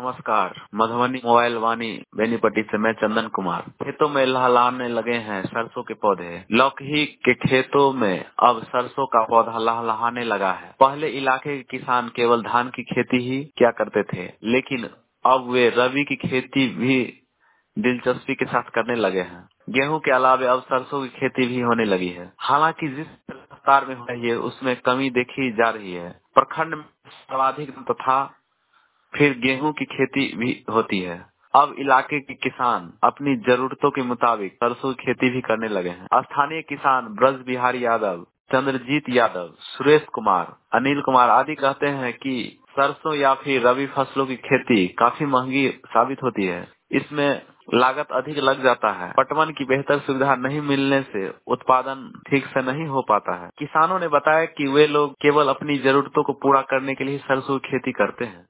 नमस्कार। मधुबनी मोबाइल वाणी बेनीपट्टी से मैं चंदन कुमार। खेतों में लहलाने लगे हैं सरसों के पौधे। लौकी के खेतों में अब सरसों का पौधा लहलहाने लगा है। पहले इलाके के किसान केवल धान की खेती ही क्या करते थे, लेकिन अब वे रबी की खेती भी दिलचस्पी के साथ करने लगे हैं। गेहूं के अलावे अब सरसों की खेती भी होने लगी है। हालांकि जिस रफ्तार में हो रही है उसमें कमी देखी जा रही है। प्रखंड में सर्वाधिक तथा फिर गेहूं की खेती भी होती है। अब इलाके के किसान अपनी जरूरतों के मुताबिक सरसों की खेती भी करने लगे हैं। स्थानीय किसान ब्रज बिहारी यादव, चंद्रजीत यादव, सुरेश कुमार, अनिल कुमार आदि कहते हैं कि सरसों या फिर रबी फसलों की खेती काफी महंगी साबित होती है। इसमें लागत अधिक लग जाता है। पटवन की बेहतर सुविधा नहीं मिलने से उत्पादन ठीक से नहीं हो पाता है। किसानों ने बताया कि वे लोग केवल अपनी जरूरतों को पूरा करने के लिए सरसों की खेती करते हैं।